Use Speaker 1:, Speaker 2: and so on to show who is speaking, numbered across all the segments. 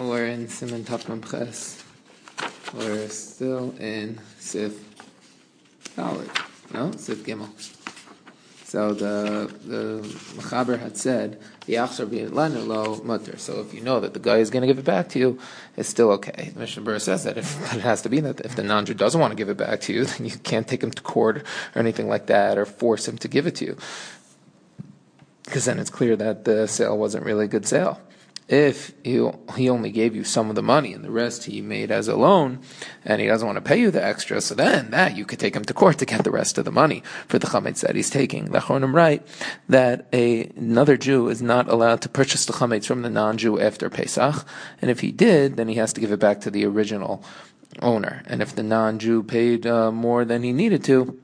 Speaker 1: We're in Siman Taf Mem Ches. We're still in Sif Dalet. No, Sif Gimel. So the Mechaber had said the Achshar B'Lanu Lo Mutter. So if you know that the guy is going to give it back to you, it's still okay. The Mishnah Berurah says that it has to be that if the non-Jew doesn't want to give it back to you, then you can't take him to court or anything like that, or force him to give it to you, because then it's clear that the sale wasn't really a good sale. If he only gave you some of the money and the rest he made as a loan, and he doesn't want to pay you the extra, so then that you could take him to court to get the rest of the money for the chametz that he's taking. The Achronim write that another Jew is not allowed to purchase the chametz from the non-Jew after Pesach, and if he did, then he has to give it back to the original owner. And if the non-Jew paid more than he needed to,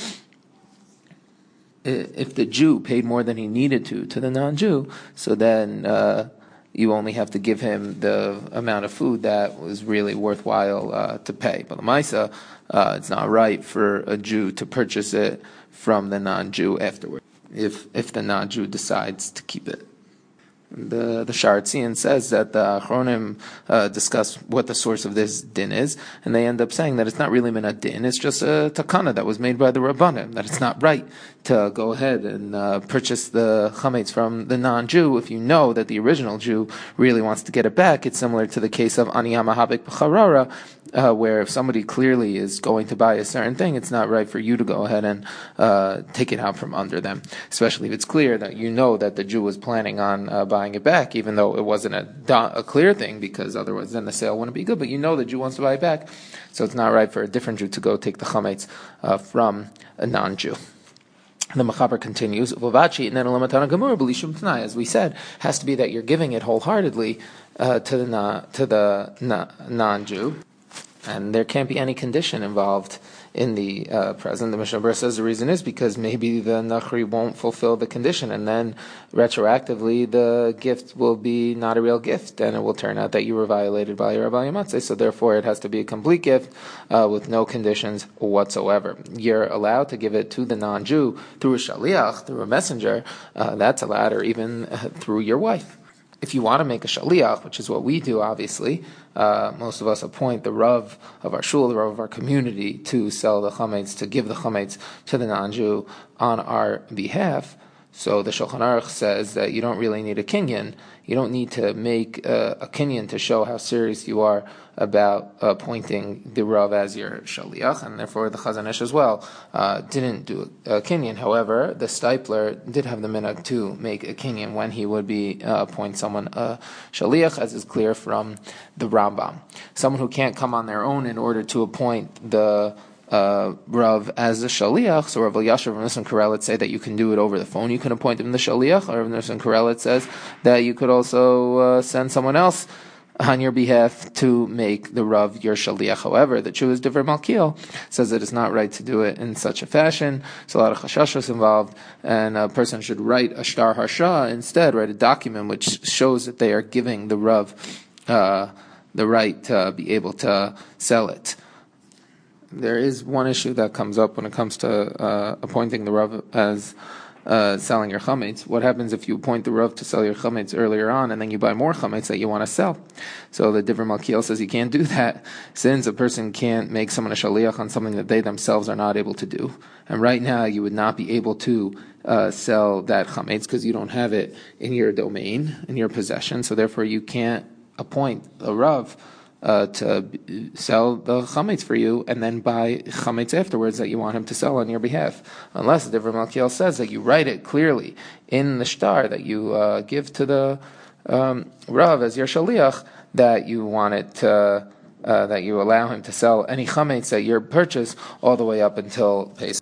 Speaker 1: if the Jew paid more than he needed to the non-Jew, so then you only have to give him the amount of food that was really worthwhile to pay. But l'maisa, it's not right for a Jew to purchase it from the non-Jew afterward, if the non-Jew decides to keep it. The Sha'ar HaTziyun says that the Achronim discuss what the source of this din is, and they end up saying that it's not really min din, it's just a takana that was made by the Rabbanim, that it's not right to go ahead and purchase the chametz from the non-Jew if you know that the original Jew really wants to get it back. It's similar to the case of Ani HaMahabek B'Charara, where if somebody clearly is going to buy a certain thing, it's not right for you to go ahead and take it out from under them, especially if it's clear that you know that the Jew was planning on buying it back, even though it wasn't a clear thing, because otherwise then the sale wouldn't be good, but you know the Jew wants to buy it back, so it's not right for a different Jew to go take the chametz from a non-Jew. The Mechaber continues, as we said, has to be that you're giving it wholeheartedly to the non-Jew, and there can't be any condition involved in the present. The Mishnah Berurah says the reason is because maybe the Nachri won't fulfill the condition, and then retroactively the gift will be not a real gift, and it will turn out that you were violated by your Rabbi Yamatzeh. So therefore it has to be a complete gift with no conditions whatsoever. You're allowed to give it to the non-Jew through a shaliach, through a messenger, that's allowed, or even through your wife. If you want to make a shaliach, which is what we do, obviously, most of us appoint the Rav of our shul, the Rav of our community, to sell the chametz, to give the chametz to the non-Jew on our behalf. So the Shulchan Aruch says that you don't really need a kinyan. You don't need to make a kinyan to show how serious you are about appointing the Rav as your shaliach, and therefore the Chazon Ish as well didn't do a kinyan. However, the Stipler did have the minhag to make a kinyan when he would be appoint someone a shaliach, as is clear from the Rambam. Someone who can't come on their own in order to appoint the Rav as a shaliach, so Rav Elyashiv and Nosson Korelet say that you can do it over the phone, you can appoint him the shaliach, or Rav Nosson Korelet says that you could also send someone else on your behalf to make the Rav your shaliach. However, the Jewish Divrei Malkiel says that it's not right to do it in such a fashion. So a lot of chashashos involved, and a person should write a shtar harsha instead, write a document which shows that they are giving the Rav the right to be able to sell it. There is one issue that comes up when it comes to appointing the Rav as selling your chametz. What happens if you appoint the Rav to sell your chametz earlier on, and then you buy more chametz that you want to sell? So the Divrei Malkiel says you can't do that, since a person can't make someone a shaliach on something that they themselves are not able to do. And right now you would not be able to sell that chametz because you don't have it in your domain, in your possession. So therefore you can't appoint a Rav to sell the chametz for you, and then buy chametz afterwards that you want him to sell on your behalf, unless the Divrei Malkiel says that you write it clearly in the shtar that you give to the Rav as your shaliach, that you want it to, that you allow him to sell any chametz that you purchase all the way up until Pesach.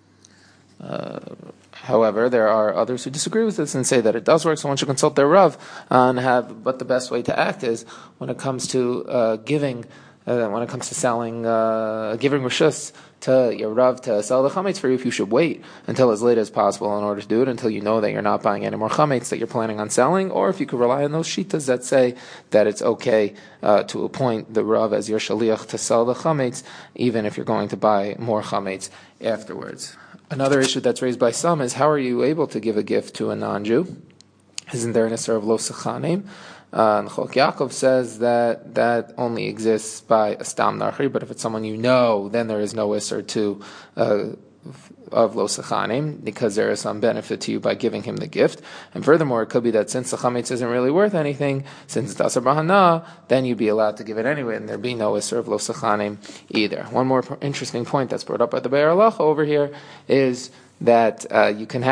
Speaker 1: However, there are others who disagree with this and say that it does work, so one should consult their Rav on what the best way to act is when it comes to giving, when it comes to selling, giving reshus to your Rav to sell the chametz for you. If you should wait until as late as possible in order to do it, until you know that you're not buying any more chametz that you're planning on selling, or if you could rely on those shitas that say that it's okay to appoint the Rav as your shaliach to sell the chametz, even if you're going to buy more chametz afterwards. Another issue that's raised by some is, how are you able to give a gift to a non-Jew? Isn't there an issur of lo sechanim? And Chok Yaakov says that only exists by a stam narchi, but if it's someone you know, then there is no isser to of lo sechanim, because there is some benefit to you by giving him the gift. And furthermore, it could be that since the chametz isn't really worth anything, since it's asar b'hana, then you'd be allowed to give it anyway, and there'd be no isser of lo sechanim either. One more interesting point that's brought up by the Be'er Halacha over here is that you can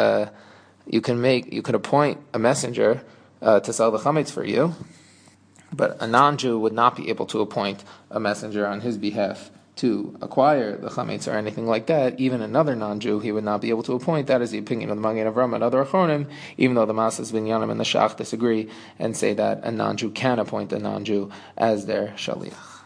Speaker 1: appoint a messenger to sell the chametz for you, but a non-Jew would not be able to appoint a messenger on his behalf to acquire the chametz or anything like that. Even another non-Jew he would not be able to appoint. That is the opinion of the Magen Avraham and other Achronim, even though the Masas Binyanim and the Shach disagree and say that a non-Jew can appoint a non-Jew as their shaliach.